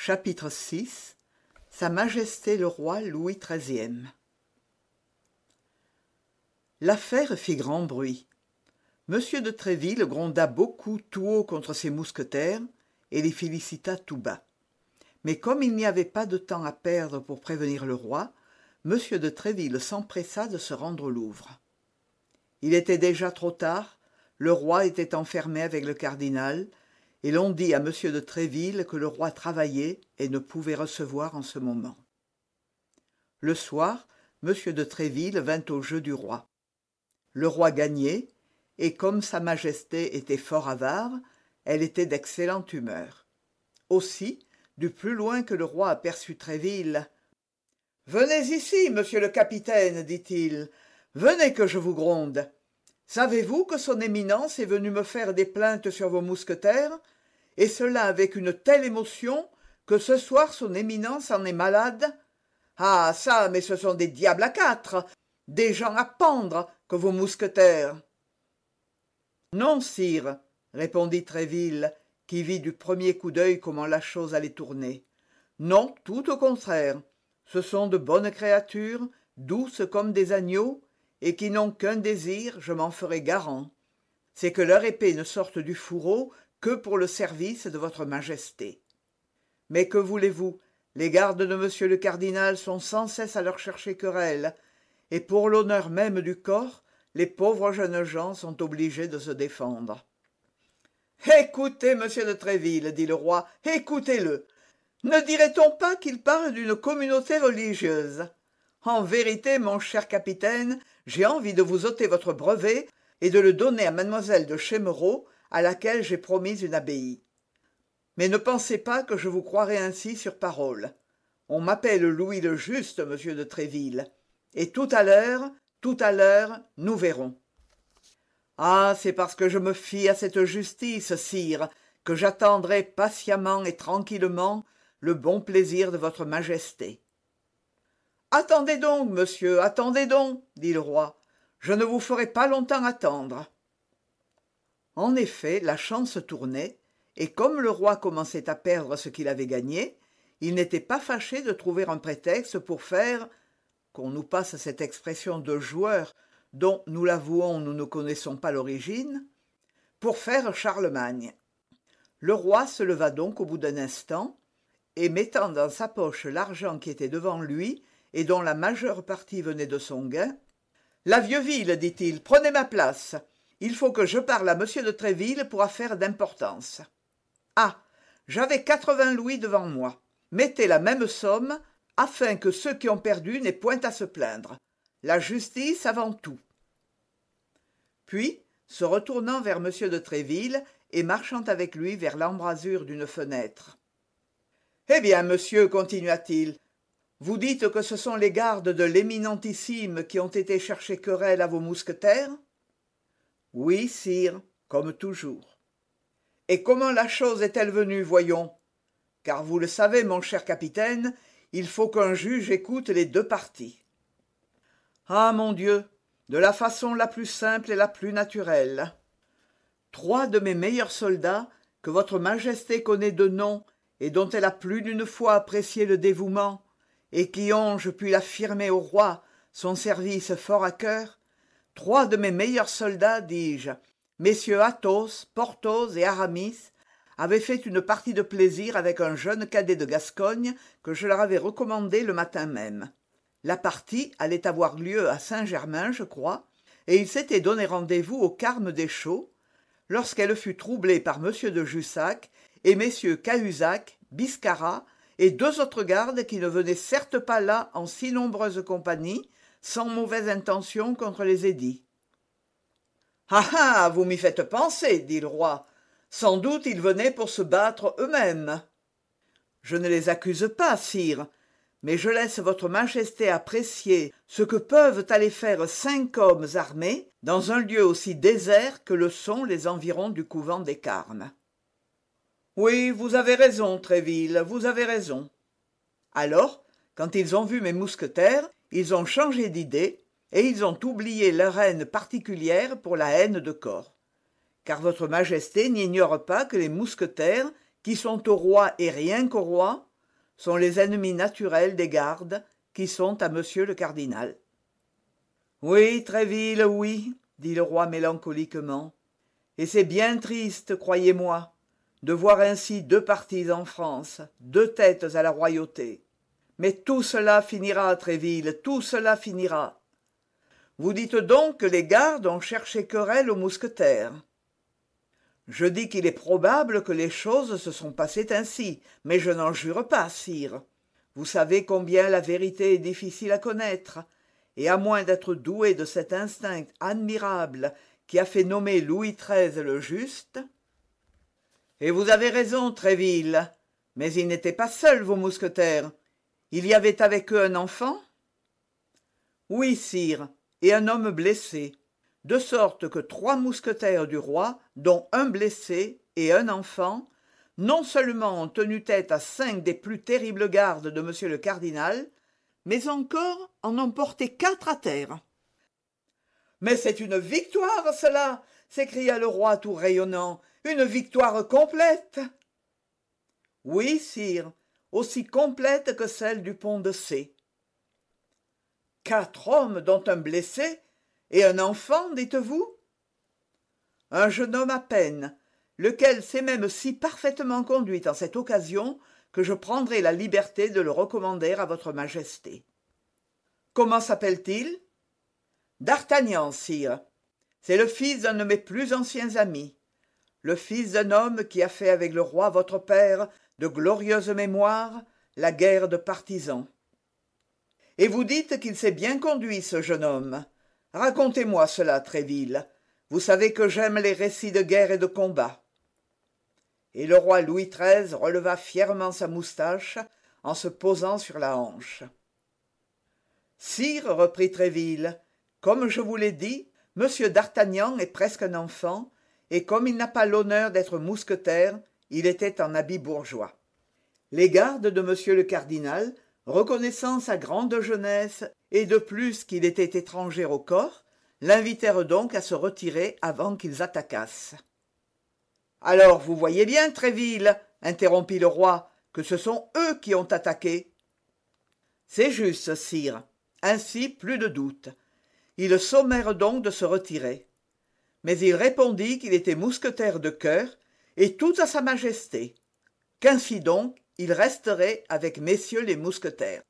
Chapitre VI. Sa Majesté le roi Louis XIII. L'affaire fit grand bruit. Monsieur de Tréville gronda beaucoup tout haut contre ses mousquetaires et les félicita tout bas. Mais comme il n'y avait pas de temps à perdre pour prévenir le roi, monsieur de Tréville s'empressa de se rendre au Louvre. Il était déjà trop tard, le roi était enfermé avec le cardinal, et l'on dit à monsieur de Tréville que le roi travaillait et ne pouvait recevoir en ce moment. Le soir, monsieur de Tréville vint au jeu du roi. Le roi gagnait, et comme sa majesté était fort avare, elle était d'excellente humeur. Aussi, du plus loin que le roi aperçut Tréville, « Venez ici, monsieur le capitaine, dit-il, venez que je vous gronde. Savez-vous que son éminence est venue me faire des plaintes sur vos mousquetaires, et cela avec une telle émotion que ce soir son éminence en est malade? Ah ça, mais ce sont des diables à quatre, des gens à pendre que vos mousquetaires. » « Non, sire, répondit Tréville, qui vit du premier coup d'œil comment la chose allait tourner. « Non, tout au contraire. Ce sont de bonnes créatures, douces comme des agneaux, et qui n'ont qu'un désir, je m'en ferai garant. C'est que leur épée ne sorte du fourreau que pour le service de votre majesté. Mais que voulez-vous, les gardes de monsieur le cardinal sont sans cesse à leur chercher querelle, et pour l'honneur même du corps, les pauvres jeunes gens sont obligés de se défendre. « Écoutez, monsieur de Tréville, dit le roi, écoutez-le. Ne dirait-on pas qu'il parle d'une communauté religieuse? En vérité, mon cher capitaine, j'ai envie de vous ôter votre brevet et de le donner à mademoiselle de Chémerault, à laquelle j'ai promis une abbaye. Mais ne pensez pas que je vous croirai ainsi sur parole. On m'appelle Louis le Juste, monsieur de Tréville, et tout à l'heure, nous verrons. Ah, c'est parce que je me fie à cette justice, sire, que j'attendrai patiemment et tranquillement le bon plaisir de votre majesté. » « Attendez donc, monsieur, attendez donc, dit le roi. Je ne vous ferai pas longtemps attendre. » En effet, la chance tournait, et comme le roi commençait à perdre ce qu'il avait gagné, il n'était pas fâché de trouver un prétexte pour faire, qu'on nous passe cette expression de joueur, dont, nous l'avouons, nous ne connaissons pas l'origine, pour faire Charlemagne. Le roi se leva donc au bout d'un instant, et mettant dans sa poche l'argent qui était devant lui, et dont la majeure partie venait de son gain, « La Vieux-Ville, dit-il, prenez ma place. Il faut que je parle à monsieur de Tréville pour affaire d'importance. Ah, j'avais 80 louis devant moi. Mettez la même somme, afin que ceux qui ont perdu n'aient point à se plaindre. La justice avant tout. » Puis, se retournant vers monsieur de Tréville et marchant avec lui vers l'embrasure d'une fenêtre. « Eh bien, monsieur, continua-t-il, vous dites que ce sont les gardes de l'éminentissime qui ont été chercher querelle à vos mousquetaires? » »« Oui, sire, comme toujours. »« Et comment la chose est-elle venue, voyons? Car vous le savez, mon cher capitaine, il faut qu'un juge écoute les deux parties. »« Ah, mon Dieu, de la façon la plus simple et la plus naturelle. 3 de mes meilleurs soldats, que votre majesté connaît de nom et dont elle a plus d'une fois apprécié le dévouement, et qui ont, je puis l'affirmer au roi, son service fort à cœur, 3 de mes meilleurs soldats, dis-je, messieurs Athos, Porthos et Aramis, avaient fait une partie de plaisir avec un jeune cadet de Gascogne que je leur avais recommandé le matin même. La partie allait avoir lieu à Saint-Germain, je crois, et ils s'étaient donné rendez-vous au Carme des Chaux, lorsqu'elle fut troublée par monsieur de Jussac et messieurs Cahusac, Biscarat et 2 autres gardes qui ne venaient certes pas là en si nombreuse compagnie, sans mauvaise intention contre les édits. « Ah ah, vous m'y faites penser, dit le roi. Sans doute ils venaient pour se battre eux-mêmes. »« Je ne les accuse pas, sire, mais je laisse votre majesté apprécier ce que peuvent aller faire 5 hommes armés dans un lieu aussi désert que le sont les environs du couvent des Carmes. » « Oui, vous avez raison, Tréville, vous avez raison. » Alors, quand ils ont vu mes mousquetaires, ils ont changé d'idée, et ils ont oublié leur haine particulière pour la haine de corps. Car votre majesté n'ignore pas que les mousquetaires, qui sont au roi et rien qu'au roi, sont les ennemis naturels des gardes qui sont à monsieur le cardinal. Oui, Tréville, oui, dit le roi mélancoliquement, et c'est bien triste, croyez-moi, de voir ainsi deux partis en France, deux têtes à la royauté. Mais tout cela finira, Tréville, tout cela finira. Vous dites donc que les gardes ont cherché querelle aux mousquetaires. Je dis qu'il est probable que les choses se sont passées ainsi, mais je n'en jure pas, sire. Vous savez combien la vérité est difficile à connaître, et à moins d'être doué de cet instinct admirable qui a fait nommer Louis XIII le Juste. Et vous avez raison, Tréville, mais ils n'étaient pas seuls, vos mousquetaires. Il y avait avec eux un enfant? Oui, sire, et un homme blessé, de sorte que 3 mousquetaires du roi, dont un blessé et un enfant, non seulement ont tenu tête à 5 des plus terribles gardes de monsieur le cardinal, mais encore en ont porté 4 à terre. Mais c'est une victoire, cela, s'écria le roi tout rayonnant, une victoire complète. Oui, sire, aussi complète que celle du pont de C. 4 hommes, dont un blessé, et un enfant, dites-vous? Un jeune homme à peine, lequel s'est même si parfaitement conduit en cette occasion que je prendrai la liberté de le recommander à votre majesté. Comment s'appelle-t-il? D'Artagnan, sire. C'est le fils d'un de mes plus anciens amis, le fils d'un homme qui a fait avec le roi votre père de glorieuse mémoire la guerre de partisans. Et vous dites qu'il s'est bien conduit, ce jeune homme. Racontez-moi cela, Tréville. Vous savez que j'aime les récits de guerre et de combat. Et le roi Louis XIII releva fièrement sa moustache en se posant sur la hanche. Sire, reprit Tréville, comme je vous l'ai dit, monsieur d'Artagnan est presque un enfant, et comme il n'a pas l'honneur d'être mousquetaire, il était en habit bourgeois. Les gardes de monsieur le cardinal, reconnaissant sa grande jeunesse et de plus qu'il était étranger au corps, l'invitèrent donc à se retirer avant qu'ils attaquassent. Alors vous voyez bien, Tréville, interrompit le roi, que ce sont eux qui ont attaqué. C'est juste, sire. Ainsi, plus de doute. Ils sommèrent donc de se retirer. Mais il répondit qu'il était mousquetaire de cœur, et tout à sa majesté, qu'ainsi donc il resterait avec messieurs les mousquetaires.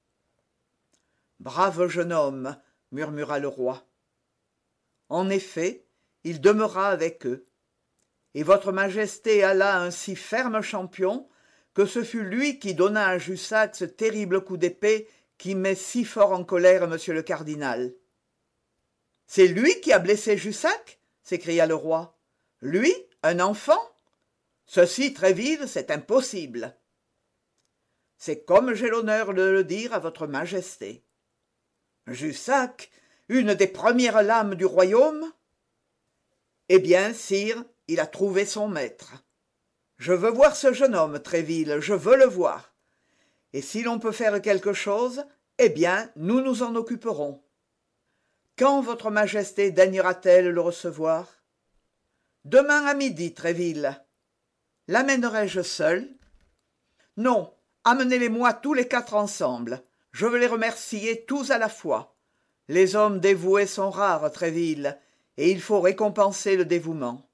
Brave jeune homme, murmura le roi. En effet, il demeura avec eux. Et votre majesté alla un si ferme champion que ce fut lui qui donna à Jussac ce terrible coup d'épée qui met si fort en colère monsieur le cardinal. C'est lui qui a blessé Jussac? S'écria le roi. Lui, un enfant? Ceci, Tréville, c'est impossible. C'est comme j'ai l'honneur de le dire à votre majesté. Jussac, une des premières lames du royaume? Eh bien, sire, il a trouvé son maître. Je veux voir ce jeune homme, Tréville, je veux le voir. Et si l'on peut faire quelque chose, eh bien, nous nous en occuperons. Quand votre majesté daignera-t-elle le recevoir? Demain à midi, Tréville. L'amènerai-je seul? Non, amenez-les-moi tous les 4 ensemble. Je veux les remercier tous à la fois. Les hommes dévoués sont rares, Tréville, et il faut récompenser le dévouement.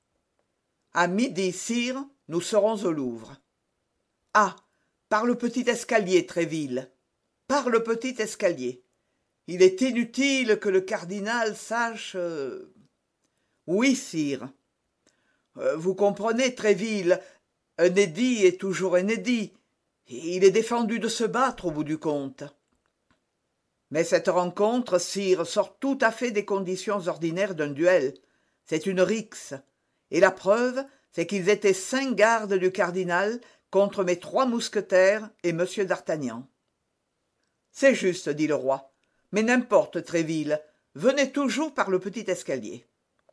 À midi, sire, nous serons au Louvre. Ah, par le petit escalier, Tréville, par le petit escalier. Il est inutile que le cardinal sache... Oui, sire. Vous comprenez, Tréville, un édit est toujours un édit. Il est défendu de se battre au bout du compte. Mais cette rencontre, sire, sort tout à fait des conditions ordinaires d'un duel. C'est une rixe. Et la preuve, c'est qu'ils étaient 5 gardes du cardinal contre mes 3 mousquetaires et monsieur d'Artagnan. C'est juste, dit le roi. Mais n'importe, Tréville, venez toujours par le petit escalier.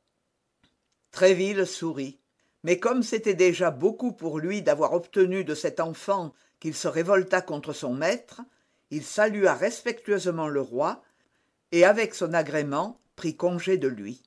Tréville sourit, mais comme c'était déjà beaucoup pour lui d'avoir obtenu de cet enfant qu'il se révolta contre son maître, il salua respectueusement le roi, et avec son agrément prit congé de lui.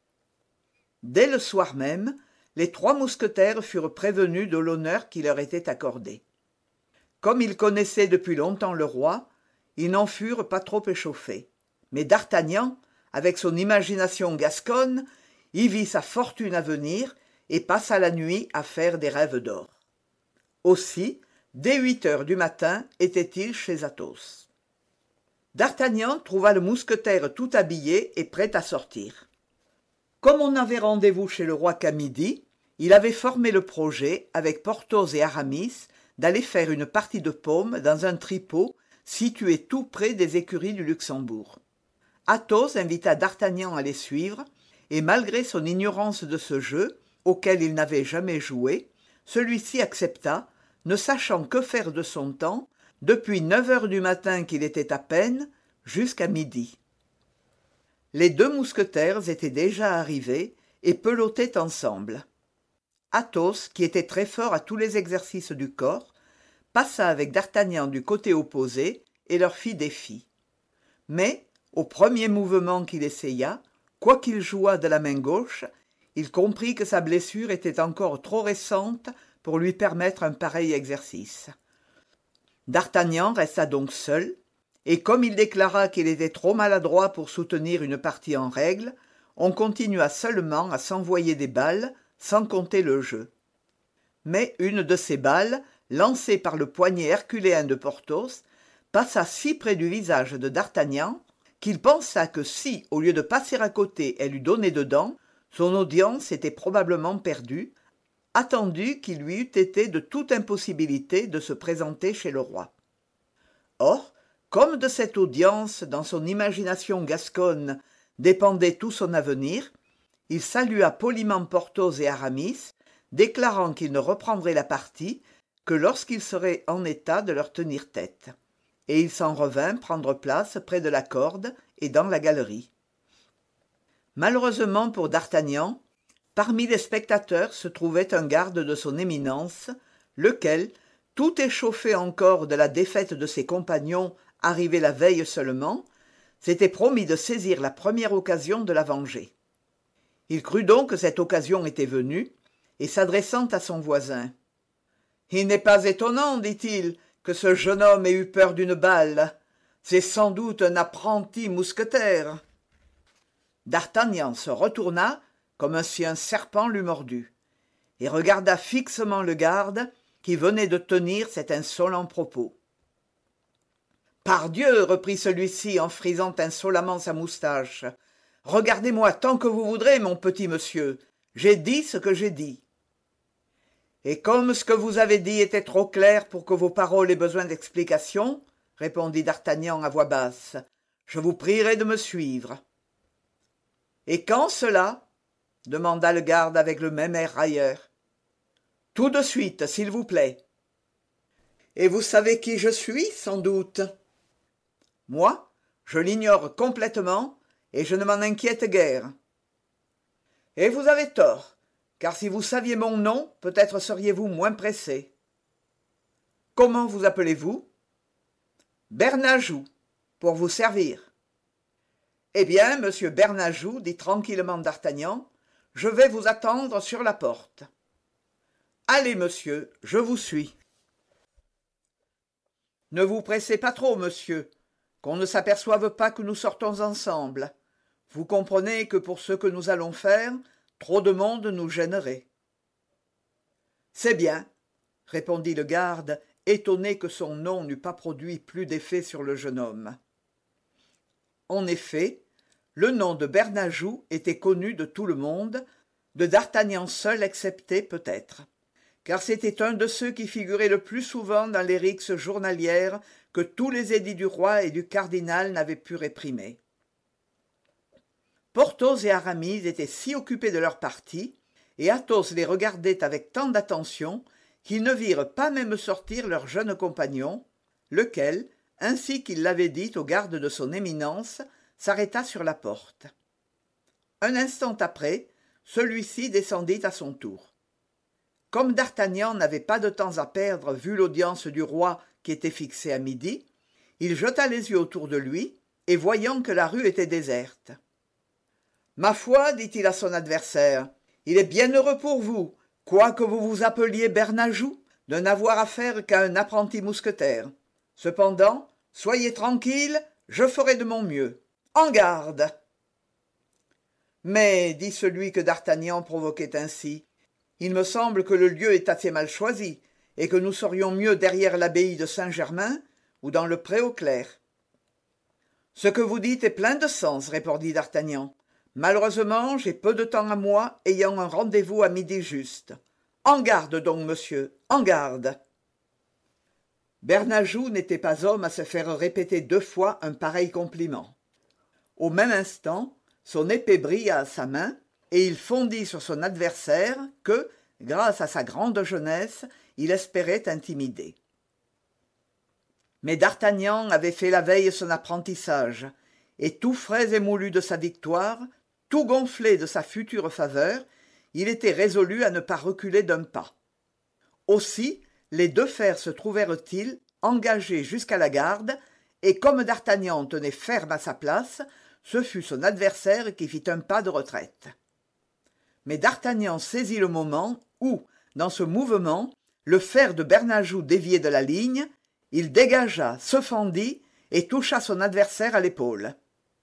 Dès le soir même, les 3 mousquetaires furent prévenus de l'honneur qui leur était accordé. Comme ils connaissaient depuis longtemps le roi, ils n'en furent pas trop échauffés. Mais d'Artagnan, avec son imagination gasconne, y vit sa fortune à venir et passa la nuit à faire des rêves d'or. Aussi, dès 8 heures du matin, était-il chez Athos. D'Artagnan trouva le mousquetaire tout habillé et prêt à sortir. Comme on n'avait rendez-vous chez le roi qu'à midi, il avait formé le projet, avec Porthos et Aramis, d'aller faire une partie de paume dans un tripot situé tout près des écuries du Luxembourg. Athos invita d'Artagnan à les suivre, et malgré son ignorance de ce jeu, auquel il n'avait jamais joué, celui-ci accepta, ne sachant que faire de son temps, depuis 9 heures du matin qu'il était à peine, jusqu'à midi. Les 2 mousquetaires étaient déjà arrivés et pelotaient ensemble. Athos, qui était très fort à tous les exercices du corps, passa avec d'Artagnan du côté opposé et leur fit défi. Mais, au premier mouvement qu'il essaya, quoiqu'il jouât de la main gauche, il comprit que sa blessure était encore trop récente pour lui permettre un pareil exercice. D'Artagnan resta donc seul, et comme il déclara qu'il était trop maladroit pour soutenir une partie en règle, on continua seulement à s'envoyer des balles, sans compter le jeu. Mais une de ces balles, lancée par le poignet herculéen de Porthos, passa si près du visage de d'Artagnan qu'il pensa que si, au lieu de passer à côté, elle eût donné dedans, son audience était probablement perdue, attendu qu'il lui eût été de toute impossibilité de se présenter chez le roi. Or, comme de cette audience, dans son imagination gasconne, dépendait tout son avenir, il salua poliment Porthos et Aramis, déclarant qu'il ne reprendrait la partie que lorsqu'il serait en état de leur tenir tête. Et il s'en revint prendre place près de la corde et dans la galerie. Malheureusement pour d'Artagnan, parmi les spectateurs se trouvait un garde de son éminence, lequel, tout échauffé encore de la défaite de ses compagnons arrivés la veille seulement, s'était promis de saisir la première occasion de la venger. Il crut donc que cette occasion était venue, et s'adressant à son voisin, « Il n'est pas étonnant, dit-il, que ce jeune homme ait eu peur d'une balle. C'est sans doute un apprenti mousquetaire. » D'Artagnan se retourna comme si un serpent l'eût mordu, et regarda fixement le garde qui venait de tenir cet insolent propos. « Pardieu, reprit celui-ci en frisant insolemment sa moustache, « regardez-moi tant que vous voudrez, mon petit monsieur, j'ai dit ce que j'ai dit. » Et comme ce que vous avez dit était trop clair pour que vos paroles aient besoin d'explication, répondit d'Artagnan à voix basse, je vous prierai de me suivre. Et quand cela? Demanda le garde avec le même air railleur. Tout de suite, s'il vous plaît. Et vous savez qui je suis, sans doute? Moi, je l'ignore complètement, et je ne m'en inquiète guère. Et vous avez tort, car si vous saviez mon nom, peut-être seriez-vous moins pressé. Comment vous appelez-vous? Bernajoux, pour vous servir. Eh bien, monsieur Bernajoux, dit tranquillement d'Artagnan, je vais vous attendre sur la porte. Allez, monsieur, je vous suis. Ne vous pressez pas trop, monsieur, qu'on ne s'aperçoive pas que nous sortons ensemble. Vous comprenez que pour ce que nous allons faire, trop de monde nous gênerait. C'est bien, répondit le garde, étonné que son nom n'eût pas produit plus d'effet sur le jeune homme. En effet, le nom de Bernajoux était connu de tout le monde, de d'Artagnan seul excepté peut-être, car c'était un de ceux qui figuraient le plus souvent dans les rixes journalières que tous les édits du roi et du cardinal n'avaient pu réprimer. Porthos et Aramis étaient si occupés de leur partie, et Athos les regardait avec tant d'attention qu'ils ne virent pas même sortir leur jeune compagnon, lequel, ainsi qu'il l'avait dit au garde de son éminence, s'arrêta sur la porte. Un instant après, celui-ci descendit à son tour. Comme d'Artagnan n'avait pas de temps à perdre vu l'audience du roi qui était fixée à midi, il jeta les yeux autour de lui, et voyant que la rue était déserte. « Ma foi, dit-il à son adversaire, il est bien heureux pour vous, quoique vous vous appeliez Bernajoux, de n'avoir affaire qu'à un apprenti mousquetaire. Cependant, soyez tranquille, je ferai de mon mieux. En garde !» Mais, dit celui que d'Artagnan provoquait ainsi, il me semble que le lieu est assez mal choisi, et que nous serions mieux derrière l'abbaye de Saint-Germain ou dans le pré aux Clercs. « Ce que vous dites est plein de sens, répondit d'Artagnan. Malheureusement, j'ai peu de temps à moi, ayant un rendez-vous à midi juste. En garde donc, monsieur, en garde !» Bernajoux n'était pas homme à se faire répéter 2 fois un pareil compliment. Au même instant, son épée brilla à sa main, et il fondit sur son adversaire que, grâce à sa grande jeunesse, il espérait intimider. Mais d'Artagnan avait fait la veille son apprentissage, et tout frais et moulu de sa victoire, tout gonflé de sa future faveur, il était résolu à ne pas reculer d'un pas. Aussi, les 2 fers se trouvèrent-ils engagés jusqu'à la garde, et comme d'Artagnan tenait ferme à sa place, ce fut son adversaire qui fit un pas de retraite. Mais d'Artagnan saisit le moment où, dans ce mouvement, le fer de Bernajoux déviait de la ligne, il dégagea, se fendit et toucha son adversaire à l'épaule.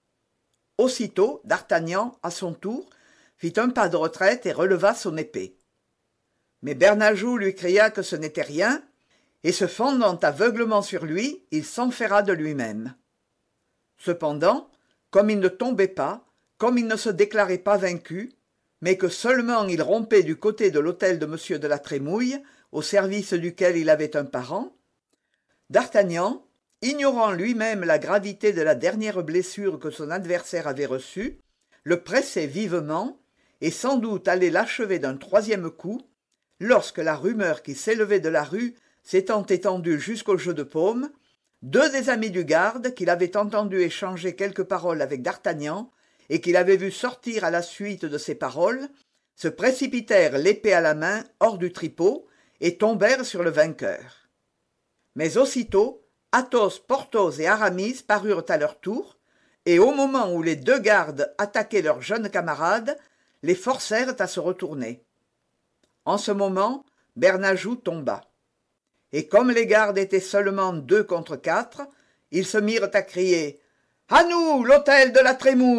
Aussitôt, d'Artagnan, à son tour, fit un pas de retraite et releva son épée. Mais Bernajoux lui cria que ce n'était rien, et se fendant aveuglement sur lui, il s'enferra de lui-même. Cependant, comme il ne tombait pas, comme il ne se déclarait pas vaincu, mais que seulement il rompait du côté de l'hôtel de M. de la Trémouille, au service duquel il avait un parent, d'Artagnan, ignorant lui-même la gravité de la dernière blessure que son adversaire avait reçue, le pressait vivement, et sans doute allait l'achever d'un 3e coup, lorsque la rumeur qui s'élevait de la rue s'étant étendue jusqu'au jeu de paume, 2 des amis du garde, qu'il avait entendu échanger quelques paroles avec d'Artagnan, et qu'il avait vu sortir à la suite de ces paroles, se précipitèrent l'épée à la main hors du tripot, et tombèrent sur le vainqueur. Mais aussitôt, Athos, Porthos et Aramis parurent à leur tour, et au moment où les 2 gardes attaquaient leurs jeunes camarades, les forcèrent à se retourner. En ce moment, Bernajoux tomba. Et comme les gardes étaient seulement 2 contre 4, ils se mirent à crier « À nous, l'hôtel de la Trémouille !»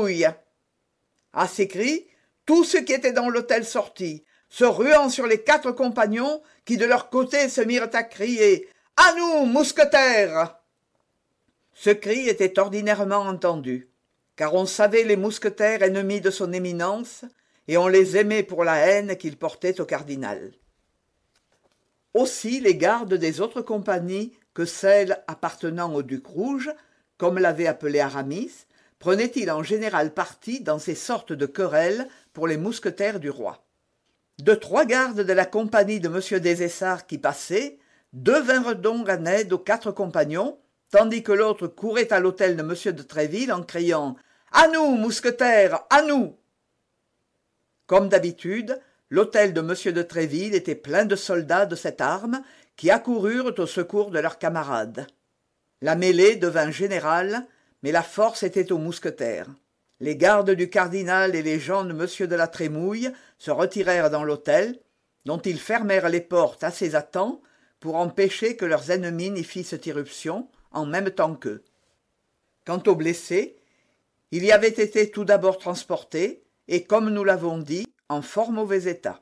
À ces cris, tout ce qui était dans l'hôtel sortit, se ruant sur les 4 compagnons qui de leur côté se mirent à crier « À nous, mousquetaires !» Ce cri était ordinairement entendu, car on savait les mousquetaires ennemis de son éminence, et on les aimait pour la haine qu'ils portaient au cardinal. Aussi les gardes des autres compagnies que celles appartenant au duc rouge, comme l'avait appelé Aramis, prenaient-ils en général parti dans ces sortes de querelles pour les mousquetaires du roi. De 3 gardes de la compagnie de M. des Essarts qui passaient, 2 vinrent donc en aide aux 4 compagnons, tandis que l'autre courait à l'hôtel de M. de Tréville en criant « À nous, mousquetaires, à nous !» Comme d'habitude, l'hôtel de M. de Tréville était plein de soldats de cette arme qui accoururent au secours de leurs camarades. La mêlée devint générale, mais la force était aux mousquetaires. Les gardes du cardinal et les gens de M. de la Trémouille se retirèrent dans l'hôtel, dont ils fermèrent les portes assez à temps pour empêcher que leurs ennemis n'y fissent irruption en même temps qu'eux. Quant aux blessés, il y avait été tout d'abord transporté, et comme nous l'avons dit, en fort mauvais état.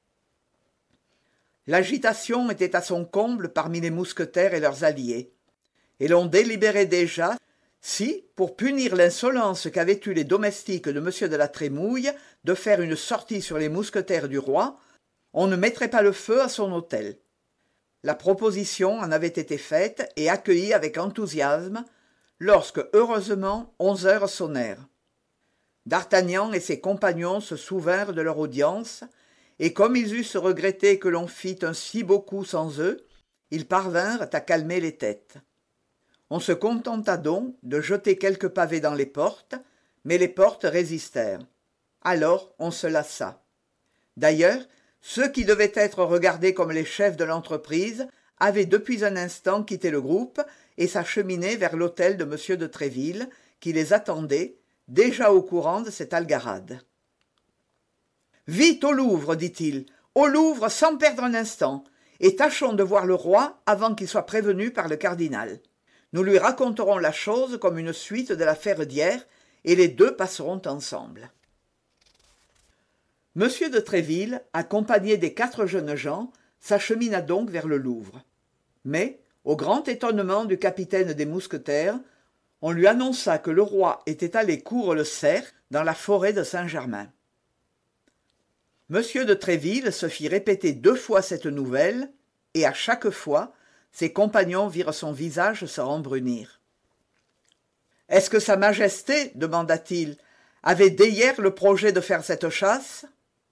L'agitation était à son comble parmi les mousquetaires et leurs alliés, et l'on délibérait déjà si, pour punir l'insolence qu'avaient eue les domestiques de M. de la Trémouille de faire une sortie sur les mousquetaires du roi, on ne mettrait pas le feu à son hôtel. La proposition en avait été faite et accueillie avec enthousiasme, lorsque, heureusement, 11 heures sonnèrent. D'Artagnan et ses compagnons se souvinrent de leur audience, et comme ils eussent regretté que l'on fît un si beau coup sans eux, ils parvinrent à calmer les têtes. On se contenta donc de jeter quelques pavés dans les portes, mais les portes résistèrent. Alors on se lassa. D'ailleurs, ceux qui devaient être regardés comme les chefs de l'entreprise avaient depuis un instant quitté le groupe et s'acheminaient vers l'hôtel de M. de Tréville, qui les attendait, déjà au courant de cette algarade. « Vite au Louvre, dit-il, au Louvre sans perdre un instant. et tâchons de voir le roi avant qu'il soit prévenu par le cardinal. Nous lui raconterons la chose comme une suite de l'affaire d'hier, et les deux passeront ensemble. M. de Tréville, accompagné des 4 jeunes gens, s'achemina donc vers le Louvre. Mais, au grand étonnement du capitaine des mousquetaires, on lui annonça que le roi était allé courre le cerf dans la forêt de Saint-Germain. M. de Tréville se fit répéter 2 fois cette nouvelle, et à chaque fois, ses compagnons virent son visage se rembrunir. « Est-ce que Sa Majesté, demanda-t-il, avait dès hier le projet de faire cette chasse ?»«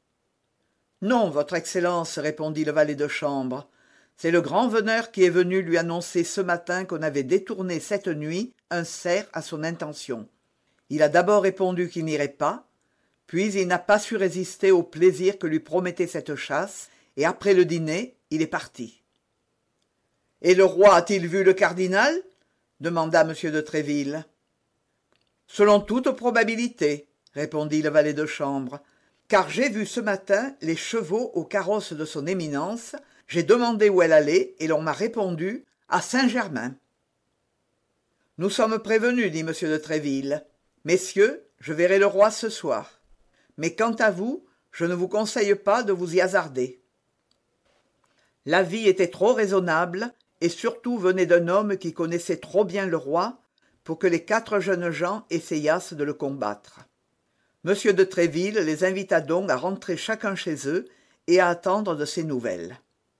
Non, Votre Excellence, répondit le valet de chambre. C'est le grand veneur qui est venu lui annoncer ce matin qu'on avait détourné cette nuit un cerf à son intention. Il a d'abord répondu qu'il n'irait pas, puis il n'a pas su résister au plaisir que lui promettait cette chasse, et après le dîner, il est parti. « Et le roi a-t-il vu le cardinal ?» demanda M. de Tréville. « Selon toute probabilité, » répondit le valet de chambre, « car j'ai vu ce matin les chevaux au carrosse de son éminence, j'ai demandé où elle allait, et l'on m'a répondu « à Saint-Germain ». « Nous sommes prévenus, dit M. de Tréville. « Messieurs, je verrai le roi ce soir. Mais quant à vous, je ne vous conseille pas de vous y hasarder. » L'avis était trop raisonnable, et surtout venait d'un homme qui connaissait trop bien le roi, pour que les 4 jeunes gens essayassent de le combattre. M. de Tréville les invita donc à rentrer chacun chez eux et à attendre de ses nouvelles.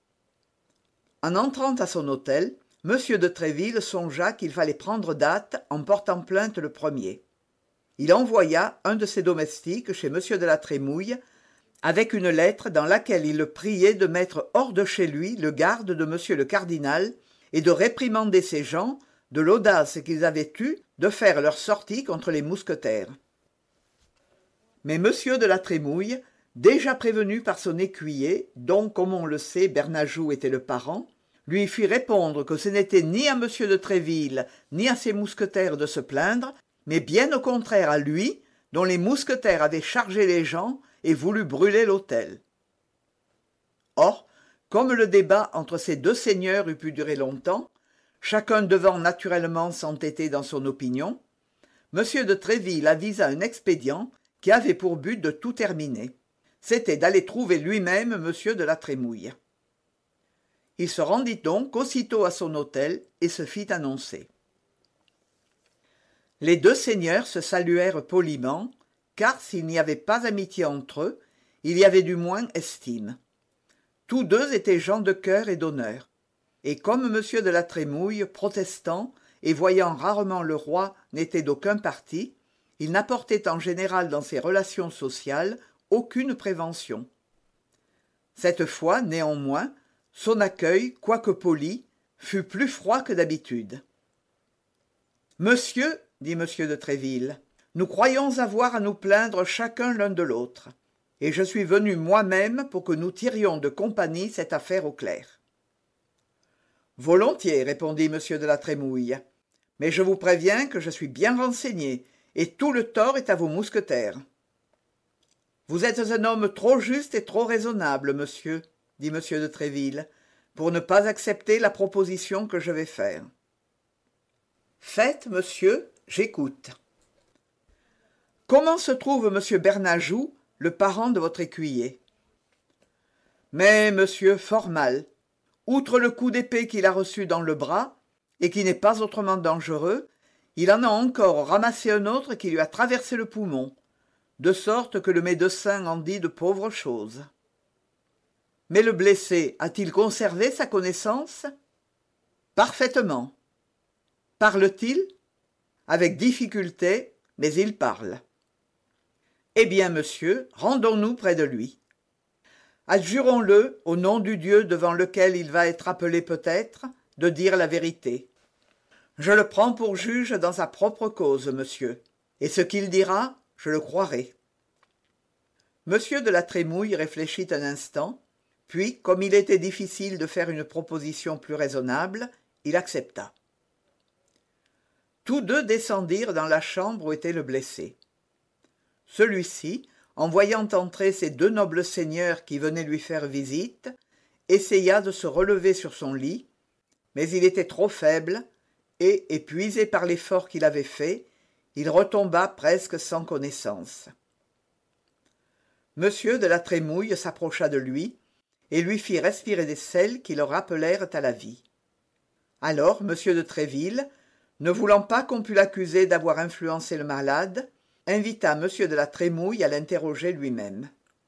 En entrant à son hôtel, M. de Tréville songea qu'il fallait prendre date en portant plainte le premier. Il envoya un de ses domestiques chez M. de la Trémouille avec une lettre dans laquelle il le priait de mettre hors de chez lui le garde de M. le cardinal et de réprimander ces gens de l'audace qu'ils avaient eue de faire leur sortie contre les mousquetaires. Mais M. de la Trémouille, déjà prévenu par son écuyer, dont, comme on le sait, Bernajoux était le parent, lui fit répondre que ce n'était ni à M. de Tréville ni à ses mousquetaires de se plaindre, mais bien au contraire à lui, dont les mousquetaires avaient chargé les gens et voulu brûler l'hôtel. Or, comme le débat entre ces 2 seigneurs eût pu durer longtemps, chacun devant naturellement s'entêter dans son opinion, M. de Tréville avisa un expédient qui avait pour but de tout terminer. C'était d'aller trouver lui-même M. de la Trémouille. Il se rendit donc aussitôt à son hôtel et se fit annoncer. Les 2 seigneurs se saluèrent poliment, car s'il n'y avait pas amitié entre eux, il y avait du moins estime. Tous 2 étaient gens de cœur et d'honneur, et comme M. de la Trémouille, protestant, et voyant rarement le roi, n'était d'aucun parti, il n'apportait en général dans ses relations sociales aucune prévention. Cette fois, néanmoins, son accueil, quoique poli, fut plus froid que d'habitude. « Monsieur, dit M. de Tréville, nous croyons avoir à nous plaindre chacun l'un de l'autre, et je suis venu moi-même pour que nous tirions de compagnie cette affaire au clair. »« Volontiers, répondit M. de la Trémouille, mais je vous préviens que je suis bien renseigné, et tout le tort est à vos mousquetaires. »« Vous êtes un homme trop juste et trop raisonnable, monsieur, dit M. de Tréville, pour ne pas accepter la proposition que je vais faire. »« Faites, monsieur, j'écoute. »« Comment se trouve M. Bernajoux, le parent de votre écuyer ?»« Mais, monsieur, fort mal. Outre le coup d'épée qu'il a reçu dans le bras, et qui n'est pas autrement dangereux, il en a encore ramassé un autre qui lui a traversé le poumon, de sorte que le médecin en dit de pauvres choses. » « Mais le blessé a-t-il conservé sa connaissance ?»« Parfaitement. »« Parle-t-il ?»« Avec difficulté, mais il parle. »« Eh bien, monsieur, rendons-nous près de lui. Adjurons-le, au nom du Dieu devant lequel il va être appelé peut-être, de dire la vérité. Je le prends pour juge dans sa propre cause, monsieur, et ce qu'il dira, je le croirai. » Monsieur de la Trémouille réfléchit un instant, puis, comme il était difficile de faire une proposition plus raisonnable, il accepta. Tous 2 descendirent dans la chambre où était le blessé. Celui-ci, en voyant entrer ces 2 nobles seigneurs qui venaient lui faire visite, essaya de se relever sur son lit, mais il était trop faible, et, épuisé par l'effort qu'il avait fait, il retomba presque sans connaissance. Monsieur de la Trémouille s'approcha de lui et lui fit respirer des sels qui le rappelèrent à la vie. Alors monsieur de Tréville, ne voulant pas qu'on pût l'accuser d'avoir influencé le malade, invita monsieur de la Trémouille à l'interroger lui-même.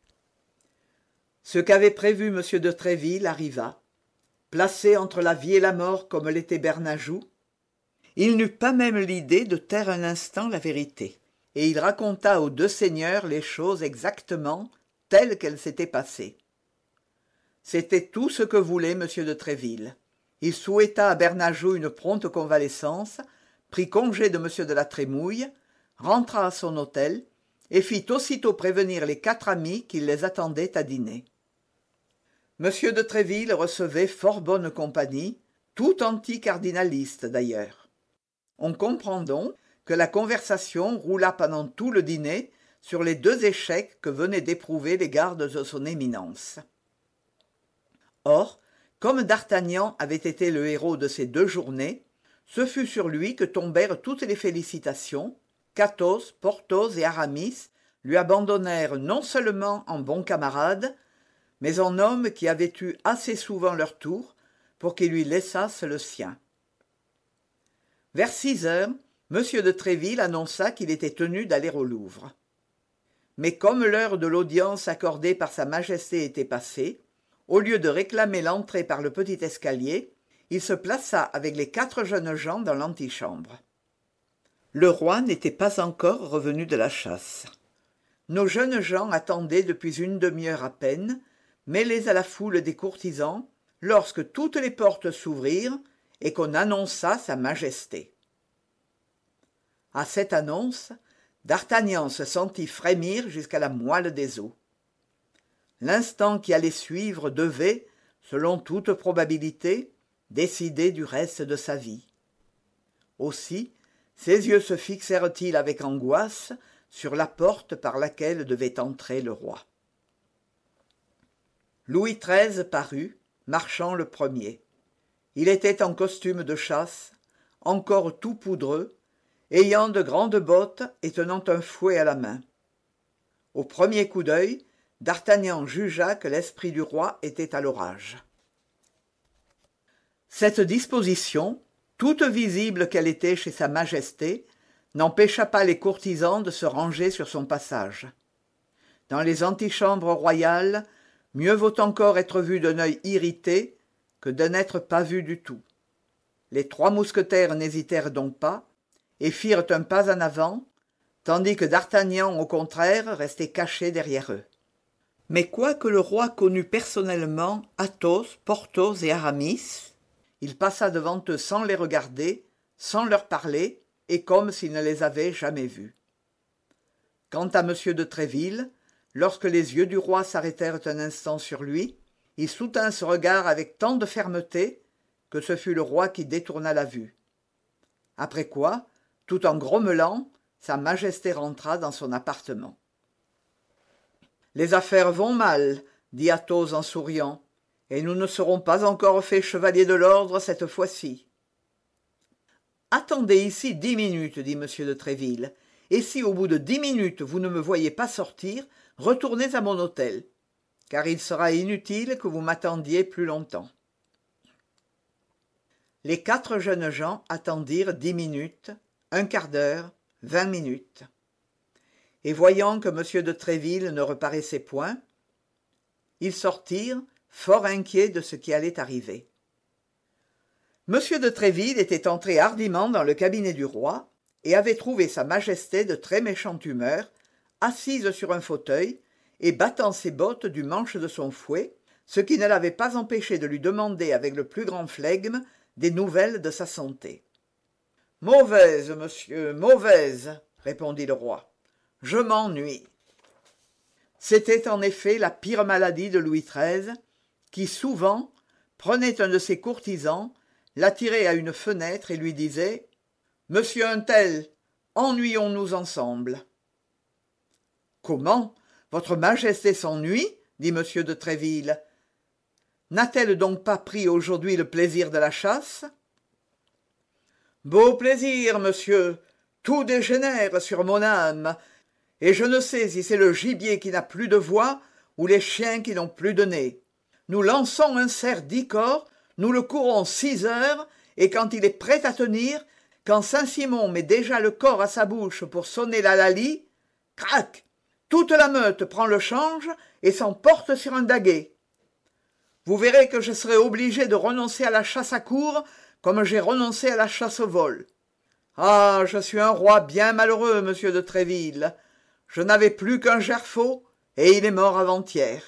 Ce qu'avait prévu monsieur de Tréville arriva. Placé entre la vie et la mort comme l'était Bernajoux, il n'eut pas même l'idée de taire un instant la vérité, et il raconta aux deux seigneurs les choses exactement telles qu'elles s'étaient passées. C'était tout ce que voulait monsieur de Tréville. Il souhaita à Bernajoux une prompte convalescence, prit congé de monsieur de la Trémouille, rentra à son hôtel et fit aussitôt prévenir les 4 amis qu'il les attendait à dîner. Monsieur de Tréville recevait fort bonne compagnie, tout anti-cardinaliste d'ailleurs. On comprend donc que la conversation roula pendant tout le dîner sur les 2 échecs que venaient d'éprouver les gardes de son éminence. Or, comme d'Artagnan avait été le héros de ces 2 journées, ce fut sur lui que tombèrent toutes les félicitations. Qu'Athos, Porthos et Aramis lui abandonnèrent non seulement en bon camarade, mais en homme qui avait eu assez souvent leur tour pour qu'ils lui laissassent le sien. Vers 6 heures, m de Tréville annonça qu'il était tenu d'aller au Louvre. Mais comme l'heure de l'audience accordée par sa majesté était passée, au lieu de réclamer l'entrée par le petit escalier, il se plaça avec les 4 jeunes gens dans l'antichambre. Le roi n'était pas encore revenu de la chasse. Nos jeunes gens attendaient depuis une demi-heure à peine, mêlés à la foule des courtisans, lorsque toutes les portes s'ouvrirent et qu'on annonça sa majesté. À cette annonce, d'Artagnan se sentit frémir jusqu'à la moelle des os. L'instant qui allait suivre devait, selon toute probabilité, décider du reste de sa vie. Aussi, ses yeux se fixèrent-ils avec angoisse sur la porte par laquelle devait entrer le roi. Louis XIII parut, marchant le premier. Il était en costume de chasse, encore tout poudreux, ayant de grandes bottes et tenant un fouet à la main. Au premier coup d'œil, d'Artagnan jugea que l'esprit du roi était à l'orage. Cette disposition, toute visible qu'elle était chez sa majesté, n'empêcha pas les courtisans de se ranger sur son passage. Dans les antichambres royales, mieux vaut encore être vu d'un œil irrité que de n'être pas vu du tout. Les 3 mousquetaires n'hésitèrent donc pas et firent un pas en avant, tandis que d'Artagnan, au contraire, restait caché derrière eux. Mais quoique le roi connût personnellement Athos, Porthos et Aramis, il passa devant eux sans les regarder, sans leur parler, et comme s'il ne les avait jamais vus. Quant à m de Tréville, lorsque les yeux du roi s'arrêtèrent un instant sur lui, il soutint ce regard avec tant de fermeté que ce fut le roi qui détourna la vue. Après quoi, tout en grommelant, sa majesté rentra dans son appartement. « Les affaires vont mal, dit Athos en souriant, et nous ne serons pas encore faits chevaliers de l'ordre cette fois-ci. »« Attendez ici 10 minutes, dit m de Tréville, et si au bout de 10 minutes vous ne me voyez pas sortir, retournez à mon hôtel, car il sera inutile que vous m'attendiez plus longtemps. » Les 4 jeunes gens attendirent 10 minutes, un quart d'heure, 20 minutes. Et voyant que m de Tréville ne reparaissait point, ils sortirent, fort inquiets de ce qui allait arriver. M de Tréville était entré hardiment dans le cabinet du roi et avait trouvé sa majesté de très méchante humeur, assise sur un fauteuil et battant ses bottes du manche de son fouet, ce qui ne l'avait pas empêché de lui demander avec le plus grand flegme des nouvelles de sa santé. « Mauvaise, monsieur, mauvaise, » répondit le roi. « Je m'ennuie. » C'était en effet la pire maladie de Louis XIII, qui souvent prenait un de ses courtisans, l'attirait à une fenêtre et lui disait « Monsieur un tel, ennuyons-nous ensemble. » « Comment, votre majesté s'ennuie » dit m de Tréville. N'a-t-elle donc pas pris aujourd'hui le plaisir de la chasse? Beau plaisir, monsieur, tout dégénère sur mon âme, et je ne sais si c'est le gibier qui n'a plus de voix ou les chiens qui n'ont plus de nez. Nous lançons un cerf 10 corps, nous le courons 6 heures, et quand il est prêt à tenir, quand Saint-Simon met déjà le corps à sa bouche pour sonner la lalie, crac, toute la meute prend le change et s'emporte sur un daguet. Vous verrez que je serai obligé de renoncer à la chasse à courre comme j'ai renoncé à la chasse au vol. Ah, je suis un roi bien malheureux, monsieur de Tréville. Je n'avais plus qu'un gerfaut, et il est mort avant-hier.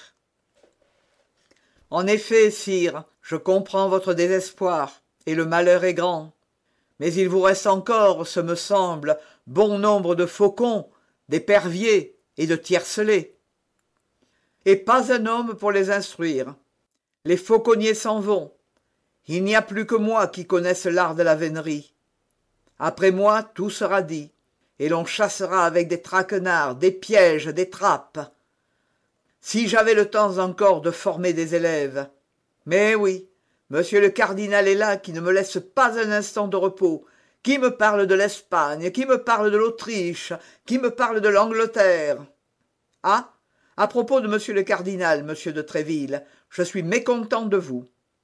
En effet, sire, je comprends votre désespoir, et le malheur est grand. Mais il vous reste encore, ce me semble, bon nombre de faucons, d'éperviers et de tiercelets. Et pas un homme pour les instruire. Les fauconniers s'en vont. Il n'y a plus que moi qui connaisse l'art de la vénerie. Après moi, tout sera dit, et l'on chassera avec des traquenards, des pièges, des trappes. Si j'avais le temps encore de former des élèves. Mais oui, monsieur le cardinal est là qui ne me laisse pas un instant de repos, qui me parle de l'Espagne, qui me parle de l'Autriche, qui me parle de l'Angleterre. Ah, à propos de monsieur le cardinal, monsieur de Tréville, je suis mécontent de vous.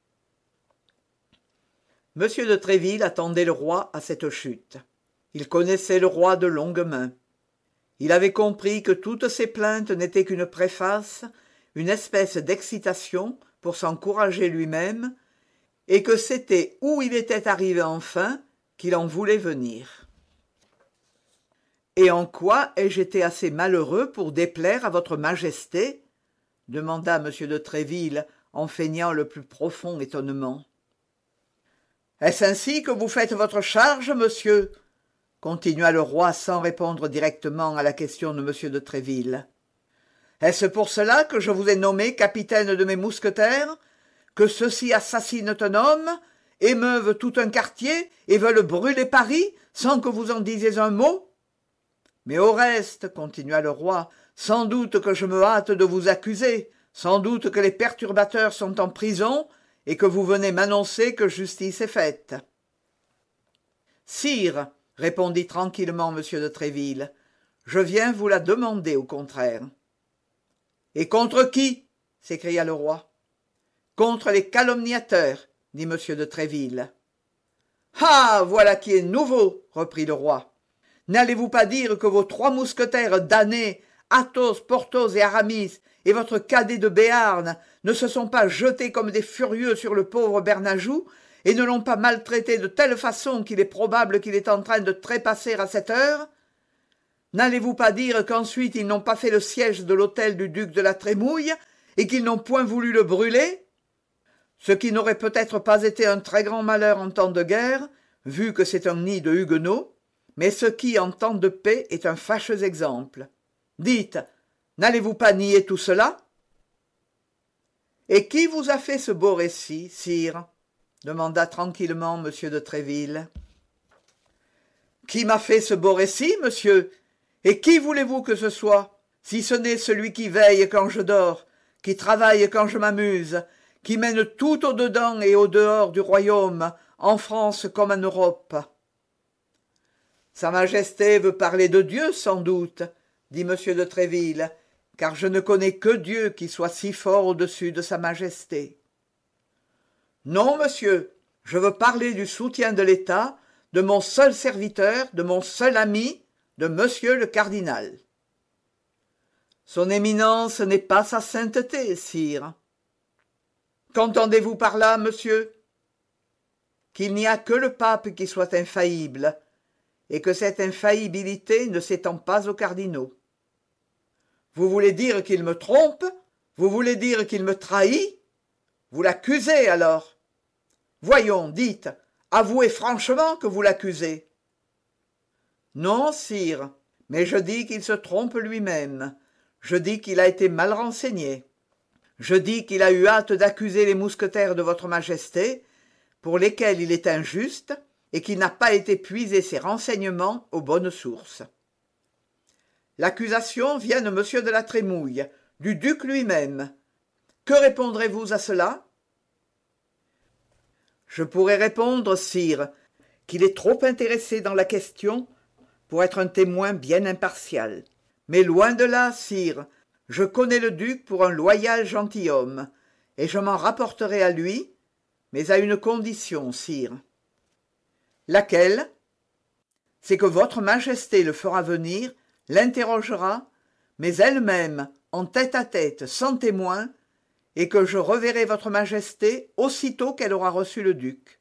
Monsieur de Tréville attendait le roi à cette chute. Il connaissait le roi de longue main. Il avait compris que toutes ces plaintes n'étaient qu'une préface, une espèce d'excitation pour s'encourager lui-même, et que c'était où il était arrivé enfin qu'il en voulait venir. « Et en quoi ai-je été assez malheureux pour déplaire à votre majesté ?» demanda M. de Tréville en feignant le plus profond étonnement. « Est-ce ainsi que vous faites votre charge, monsieur ?» continua le roi sans répondre directement à la question de M. de Tréville. « Est-ce pour cela que je vous ai nommé capitaine de mes mousquetaires, que ceux-ci assassinent un homme, émeuvent tout un quartier et veulent brûler Paris sans que vous en disiez un mot? Mais au reste, continua le roi, sans doute que je me hâte de vous accuser, sans doute que les perturbateurs sont en prison et que vous venez m'annoncer que justice est faite. » « Sire, répondit tranquillement M. de Tréville, je viens vous la demander au contraire. « Et contre qui ?» s'écria le roi. « Contre les calomniateurs, dit M. de Tréville. « Ah, voilà qui est nouveau, reprit le roi. N'allez-vous pas dire que vos 3 mousquetaires damnés, Athos, Porthos et Aramis, et votre cadet de Béarn, ne se sont pas jetés comme des furieux sur le pauvre Bernajoux, et ne l'ont pas maltraité de telle façon qu'il est probable qu'il est en train de trépasser à cette heure? N'allez-vous pas dire qu'ensuite ils n'ont pas fait le siège de l'hôtel du duc de la Trémouille, et qu'ils n'ont point voulu le brûler? Ce qui n'aurait peut-être pas été un très grand malheur en temps de guerre, vu que c'est un nid de huguenots, mais ce qui, en temps de paix, est un fâcheux exemple. Dites, n'allez-vous pas nier tout cela? Et qui vous a fait ce beau récit, sire? Demanda tranquillement M. de Tréville. Qui m'a fait ce beau récit, monsieur? Et qui voulez-vous que ce soit, si ce n'est celui qui veille quand je dors, qui travaille quand je m'amuse, qui mène tout au-dedans et au-dehors du royaume, en France comme en Europe? Sa Majesté veut parler de Dieu, sans doute, dit M. de Tréville, car je ne connais que Dieu qui soit si fort au-dessus de Sa Majesté. Non, monsieur, je veux parler du soutien de l'État, de mon seul serviteur, de mon seul ami, de monsieur le cardinal. Son éminence n'est pas sa sainteté, sire. Qu'entendez-vous par là, monsieur? Qu'il n'y a que le pape qui soit infaillible, et que cette infaillibilité ne s'étend pas aux cardinaux. Vous voulez dire qu'il me trompe? Vous voulez dire qu'il me trahit? Vous l'accusez alors? Voyons, dites, avouez franchement que vous l'accusez. Non, sire, mais je dis qu'il se trompe lui-même. Je dis qu'il a été mal renseigné. Je dis qu'il a eu hâte d'accuser les mousquetaires de votre Majesté, pour lesquels il est injuste, et qu'il n'a pas été puiser ses renseignements aux bonnes sources. L'accusation vient de M. de la Trémouille, du duc lui-même. Que répondrez-vous à cela? Je pourrais répondre, sire, qu'il est trop intéressé dans la question pour être un témoin bien impartial. Mais loin de là, sire, je connais le duc pour un loyal gentilhomme, et je m'en rapporterai à lui, mais à une condition, sire. Laquelle? C'est que votre majesté le fera venir, l'interrogera, mais elle-même, en tête-à-tête, sans témoin, et que je reverrai votre majesté aussitôt qu'elle aura reçu le duc.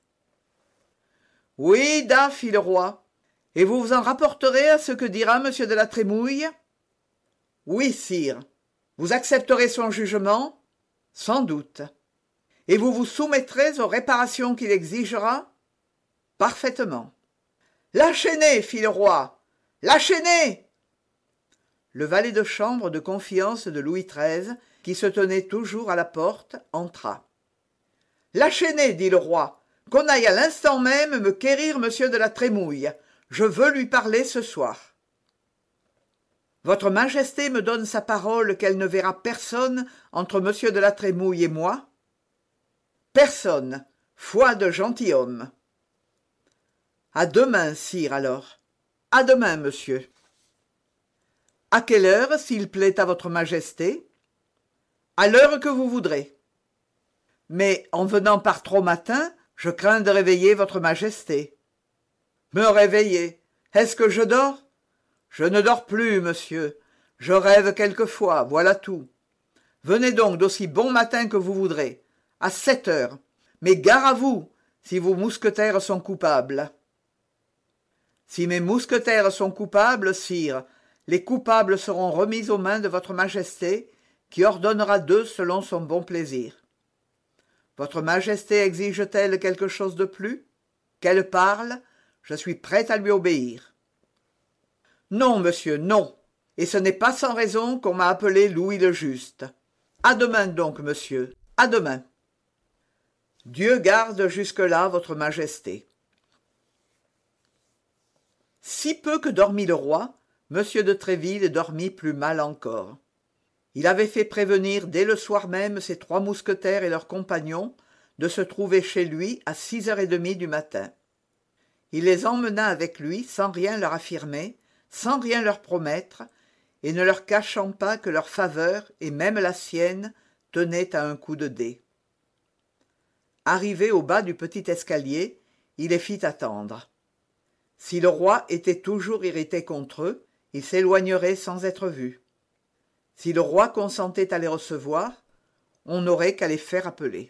Oui, da, fit le roi, et vous vous en rapporterez à ce que dira monsieur de la Trémouille? Oui, sire. Vous accepterez son jugement? Sans doute. Et vous vous soumettrez aux réparations qu'il exigera? Parfaitement. Lâchez-les, fit le roi. Lâchez-les! Le valet de chambre de confiance de Louis XIII, qui se tenait toujours à la porte, entra. Lâchez-les, dit le roi, qu'on aille à l'instant même me quérir monsieur de la Trémouille. Je veux lui parler ce soir. Votre majesté me donne sa parole qu'elle ne verra personne entre monsieur de la Trémouille et moi? Personne. Foi de gentilhomme. À demain, sire, alors. À demain, monsieur. À quelle heure, s'il plaît à votre majesté? À l'heure que vous voudrez. Mais en venant par trop matin, je crains de réveiller votre majesté. Me réveiller? Est-ce que je dors? Je ne dors plus, monsieur. Je rêve quelquefois, voilà tout. Venez donc d'aussi bon matin que vous voudrez, à 7 heures. Mais gare à vous, si vos mousquetaires sont coupables. Si mes mousquetaires sont coupables, sire, les coupables seront remis aux mains de votre majesté, qui ordonnera d'eux selon son bon plaisir. Votre majesté exige-t-elle quelque chose de plus? Qu'elle parle, je suis prêt à lui obéir. Non, monsieur, non, et ce n'est pas sans raison qu'on m'a appelé Louis le Juste. À demain donc, monsieur, à demain. Dieu garde jusque-là votre majesté. Si peu que dormit le roi, monsieur de Tréville dormit plus mal encore. Il avait fait prévenir dès le soir même ses 3 mousquetaires et leurs compagnons de se trouver chez lui à 6h30 du matin. Il les emmena avec lui sans rien leur affirmer, sans rien leur promettre, et ne leur cachant pas que leur faveur, et même la sienne, tenaient à un coup de dé. Arrivé au bas du petit escalier, il les fit attendre. Si le roi était toujours irrité contre eux, il s'éloignerait sans être vu. Si le roi consentait à les recevoir, on n'aurait qu'à les faire appeler.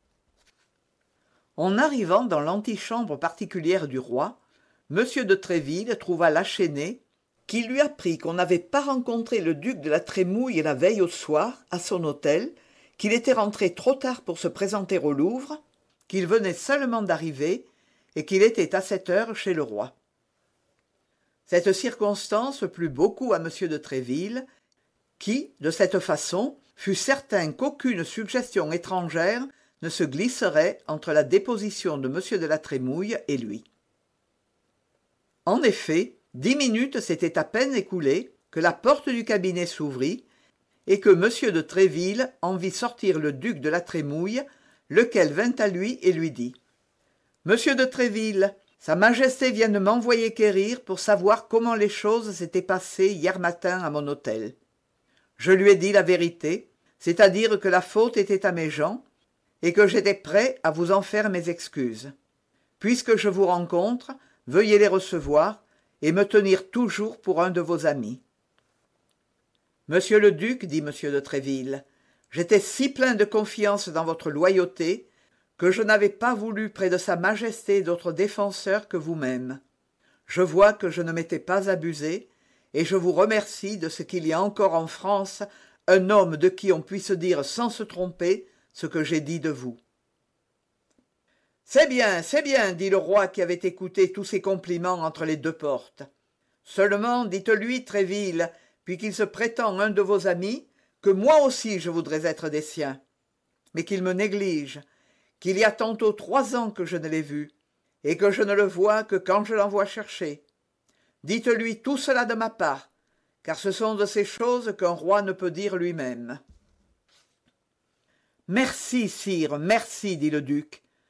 En arrivant dans l'antichambre particulière du roi, m de Tréville trouva Lachenay, qui lui apprit qu'on n'avait pas rencontré le duc de la Trémouille la veille au soir, à son hôtel, qu'il était rentré trop tard pour se présenter au Louvre, qu'il venait seulement d'arriver et qu'il était à 7 heures chez le roi. Cette circonstance plut beaucoup à m de Tréville, qui, de cette façon, fut certain qu'aucune suggestion étrangère ne se glisserait entre la déposition de m de la Trémouille et lui. En effet, 10 minutes s'étaient à peine écoulées que la porte du cabinet s'ouvrit et que m de Tréville en vit sortir le duc de la Trémouille, lequel vint à lui et lui dit « Monsieur de Tréville, Sa Majesté vient de m'envoyer quérir pour savoir comment les choses s'étaient passées hier matin à mon hôtel. Je lui ai dit la vérité, c'est-à-dire que la faute était à mes gens, et que j'étais prêt à vous en faire mes excuses. Puisque je vous rencontre, veuillez les recevoir et me tenir toujours pour un de vos amis. » Monsieur le duc, dit m de Tréville, j'étais si plein de confiance dans votre loyauté que je n'avais pas voulu près de Sa Majesté d'autre défenseur que vous-même. Je vois que je ne m'étais pas abusé, et je vous remercie de ce qu'il y a encore en France un homme de qui on puisse dire sans se tromper ce que j'ai dit de vous. « C'est bien, dit le roi qui avait écouté tous ces compliments entre les 2 portes. Seulement, dites-lui, Tréville, puisqu'il se prétend un de vos amis, que moi aussi je voudrais être des siens, mais qu'il me néglige, qu'il y a tantôt 3 ans que je ne l'ai vu, et que je ne le vois que quand je l'envoie chercher. Dites-lui tout cela de ma part, car ce sont de ces choses qu'un roi ne peut dire lui-même. »« Merci, sire, merci, dit le duc.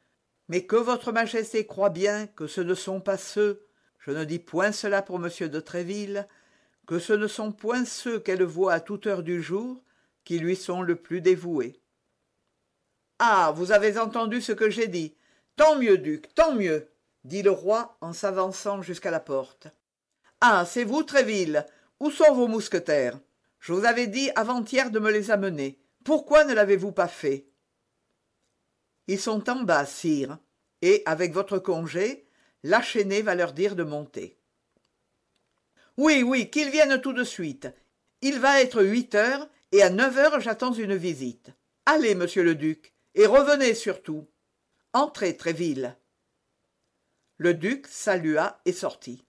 Mais que votre majesté croit bien que ce ne sont pas ceux, je ne dis point cela pour monsieur de Tréville, que ce ne sont point ceux qu'elle voit à toute heure du jour qui lui sont le plus dévoués. Ah, vous avez entendu ce que j'ai dit. Tant mieux, duc, tant mieux, dit le roi en s'avançant jusqu'à la porte. Ah, c'est vous, Tréville. Où sont vos mousquetaires? Je vous avais dit avant-hier de me les amener. Pourquoi ne l'avez-vous pas fait? Ils sont en bas, sire, et, avec votre congé, Lachenay va leur dire de monter. Oui, oui, qu'ils viennent tout de suite. Il va être 8 heures, et à 9 heures j'attends une visite. Allez, monsieur le duc, et revenez surtout. Entrez, Tréville. Le duc salua et sortit.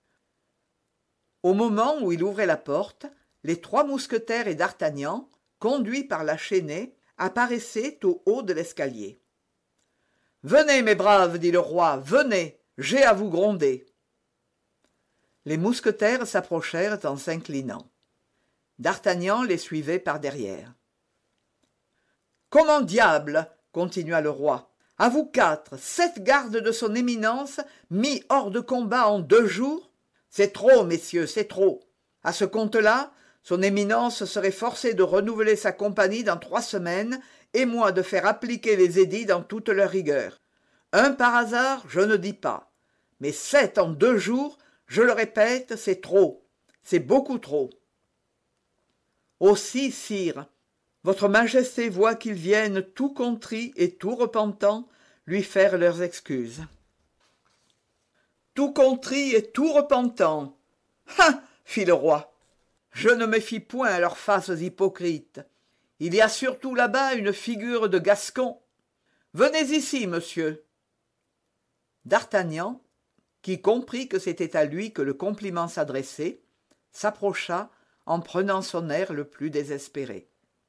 Au moment où il ouvrait la porte, les 3 mousquetaires et d'Artagnan, conduits par Lachenay, apparaissaient au haut de l'escalier. « Venez, mes braves, dit le roi, venez, j'ai à vous gronder. » Les mousquetaires s'approchèrent en s'inclinant. D'Artagnan les suivait par derrière. « Comment diable, continua le roi, à vous 4, 7 gardes de son éminence mis hors de combat en 2 jours? C'est trop, messieurs, c'est trop. À ce compte-là, son éminence serait forcée de renouveler sa compagnie dans 3 semaines, et moi de faire appliquer les édits dans toute leur rigueur. Un par hasard, je ne dis pas. Mais 7 en 2 jours, je le répète, c'est trop. C'est beaucoup trop. Aussi, sire, votre majesté voit qu'ils viennent tout contrits et tout repentants lui faire leurs excuses. Tout contrit et tout repentant. Ah, fit le roi. Je ne me fie point à leurs faces hypocrites. Il y a surtout là-bas une figure de Gascon. Venez ici, monsieur. D'Artagnan, qui comprit que c'était à lui que le compliment s'adressait, s'approcha en prenant son air le plus désespéré.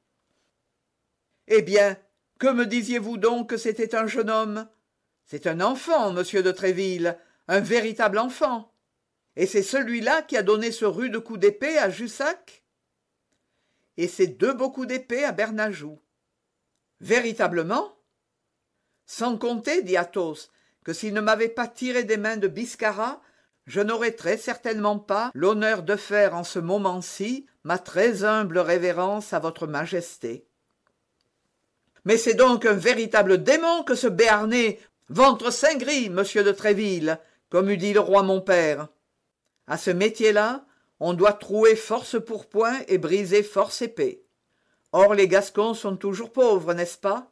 « Eh bien, que me disiez-vous donc que c'était un jeune homme? C'est un enfant, monsieur de Tréville, un véritable enfant. Et c'est celui-là qui a donné ce rude coup d'épée à Jussac? Et ces 2 beaux coups d'épée à Bernajoux. Véritablement? Sans compter, dit Athos, que s'il ne m'avait pas tiré des mains de Biscarat, je n'aurais très certainement pas l'honneur de faire en ce moment-ci ma très humble révérence à votre majesté. Mais c'est donc un véritable démon que ce Béarnais, ventre saint-gris, monsieur de Tréville, comme eût dit le roi mon père. À ce métier-là, on doit trouer force pourpoint et briser force épée. Or les Gascons sont toujours pauvres, n'est-ce pas?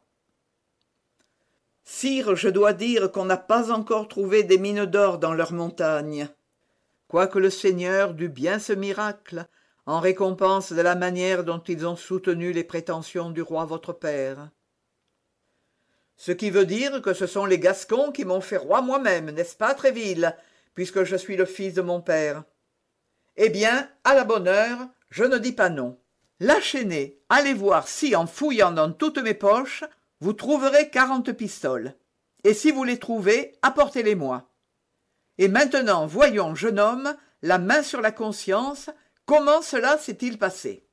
Sire, je dois dire qu'on n'a pas encore trouvé des mines d'or dans leurs montagnes. Quoique le Seigneur dût bien ce miracle, en récompense de la manière dont ils ont soutenu les prétentions du roi votre père. Ce qui veut dire que ce sont les Gascons qui m'ont fait roi moi-même, n'est-ce pas, Tréville, puisque je suis le fils de mon père? Eh bien, à la bonne heure, je ne dis pas non. Lachenay, allez voir si, en fouillant dans toutes mes poches, vous trouverez 40 pistoles. Et si vous les trouvez, apportez-les-moi. Et maintenant, voyons, jeune homme, la main sur la conscience, comment cela s'est-il passé?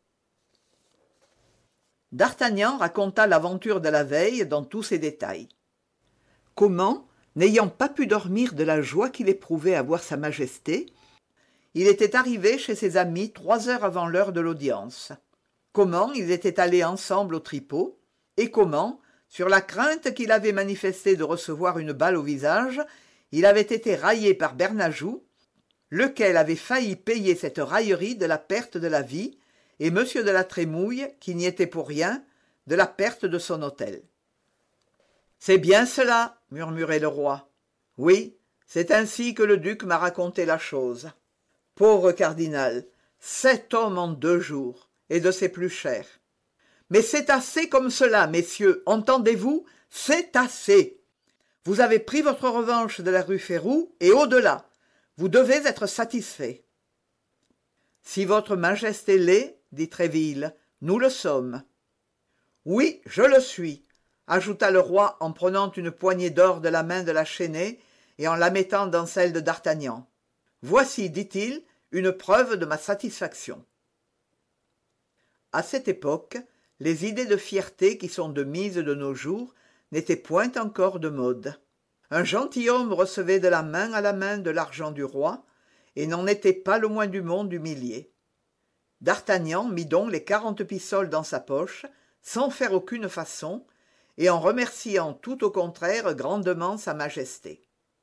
D'Artagnan raconta l'aventure de la veille dans tous ses détails. Comment, n'ayant pas pu dormir de la joie qu'il éprouvait à voir sa majesté, il était arrivé chez ses amis 3 heures avant l'heure de l'audience. Comment ils étaient allés ensemble au tripot, et comment, sur la crainte qu'il avait manifestée de recevoir une balle au visage, il avait été raillé par Bernajoux, lequel avait failli payer cette raillerie de la perte de la vie, et M. de la Trémouille, qui n'y était pour rien, de la perte de son hôtel. « C'est bien cela, murmurait le roi. « Oui, c'est ainsi que le duc m'a raconté la chose. Pauvre cardinal, 7 hommes en 2 jours, et de ses plus chers. Mais c'est assez comme cela, messieurs, entendez-vous? C'est assez. Vous avez pris votre revanche de la rue Férou, et au-delà. Vous devez être satisfaits. »« Si votre majesté l'est, dit Tréville, nous le sommes. »« Oui, je le suis, » ajouta le roi en prenant une poignée d'or de la main de Lachenay et en la mettant dans celle de d'Artagnan. « Voici, dit-il, une preuve de ma satisfaction. » À cette époque, les idées de fierté qui sont de mise de nos jours n'étaient point encore de mode. Un gentilhomme recevait de la main à la main de l'argent du roi, et n'en était pas le moins du monde humilié. D'Artagnan mit donc les 40 pistoles dans sa poche, sans faire aucune façon, et en remerciant tout au contraire grandement sa majesté.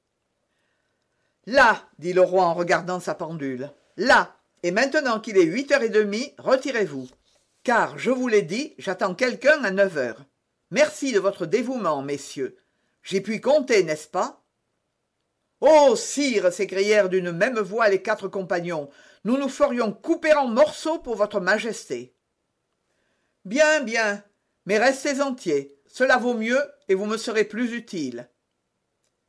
« Là, dit le roi en regardant sa pendule, là, et maintenant qu'il est 8h30, retirez-vous. Car, je vous l'ai dit, j'attends quelqu'un à 9h. Merci de votre dévouement, messieurs. J'y puis compter, n'est-ce pas ?»« Oh, sire !» s'écrièrent d'une même voix les 4 compagnons, « nous nous ferions couper en morceaux pour votre majesté. »« Bien, bien, mais restez entiers, cela vaut mieux et vous me serez plus utile. »« Tréville !»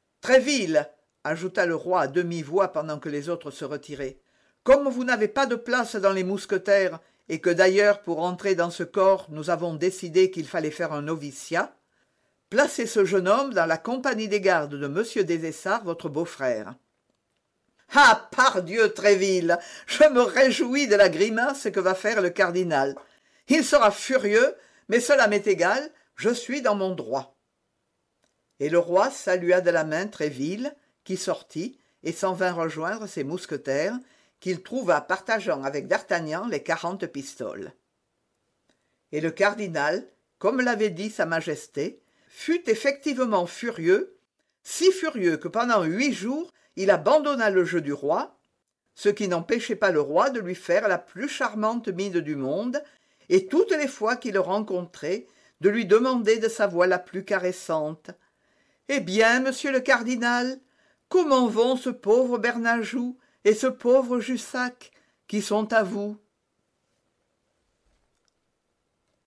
ajouta le roi à demi-voix pendant que les autres se retiraient, « comme vous n'avez pas de place dans les mousquetaires, et que d'ailleurs pour entrer dans ce corps nous avons décidé qu'il fallait faire un noviciat, placez ce jeune homme dans la compagnie des gardes de M. des Essarts, votre beau-frère. »« Ah, pardieu, Tréville, je me réjouis de la grimace que va faire le cardinal. Il sera furieux, mais cela m'est égal, je suis dans mon droit. » Et le roi salua de la main Tréville, qui sortit et s'en vint rejoindre ses mousquetaires, qu'il trouva partageant avec d'Artagnan les 40 pistoles. Et le cardinal, comme l'avait dit sa majesté, fut effectivement furieux, si furieux que pendant 8 jours il abandonna le jeu du roi, ce qui n'empêchait pas le roi de lui faire la plus charmante mine du monde, et toutes les fois qu'il le rencontrait, de lui demander de sa voix la plus caressante: « Eh bien, monsieur le cardinal, comment vont ce pauvre Bernajoux et ce pauvre Jussac, qui sont à vous ?»